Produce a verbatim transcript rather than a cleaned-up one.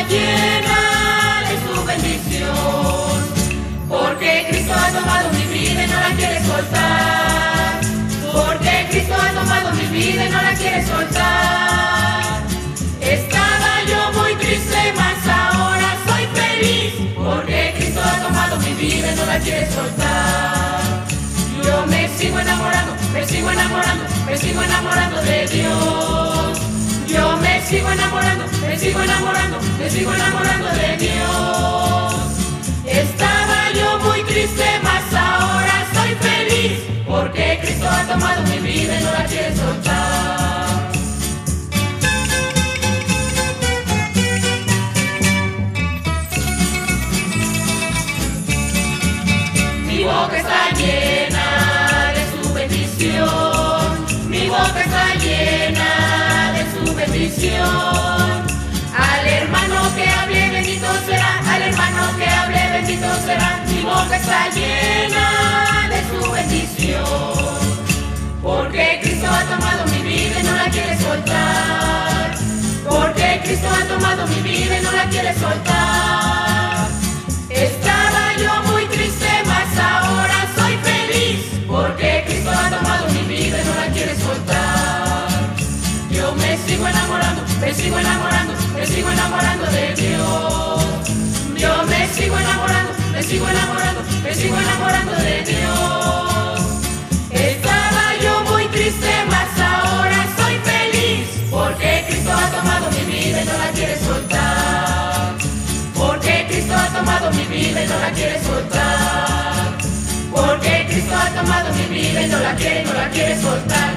llena de su bendición, porque Cristo ha tomado mi vida y no la quiere soltar, porque Cristo ha tomado mi vida y no la quiere soltar. Estaba yo muy triste, mas ahora soy feliz, porque Cristo ha tomado mi vida y no la quiere soltar. Yo me sigo enamorando, me sigo enamorando, me sigo enamorando de Dios. Yo me sigo enamorando, me sigo enamorando, me sigo enamorando de Dios. Estaba yo muy triste, mas ahora soy feliz, porque Cristo ha tomado mi vida y no la quiere soltar. Mi boca está llena de su bendición, mi boca está llena de su bendición. Al hermano que hable bendito será, al hermano que hable bendito será. Mi boca está llena de su bendición, porque Cristo ha tomado mi vida y no la quiere soltar, porque Cristo ha tomado mi vida y no la quiere soltar. Estaba yo muy triste, mas ahora soy feliz, porque Cristo ha tomado mi vida y no la quiere soltar. Yo me sigo enamorando, me sigo enamorando, me sigo enamorando de Dios. Yo me sigo enamorando, me sigo enamorando, me sigo enamorando de Dios. Estaba yo muy triste, mas ahora soy feliz, porque Cristo ha tomado mi vida y no la quiere soltar, porque Cristo ha tomado mi vida y no la quiere soltar, porque Cristo ha tomado mi vida y no la quiere, no la quiere soltar.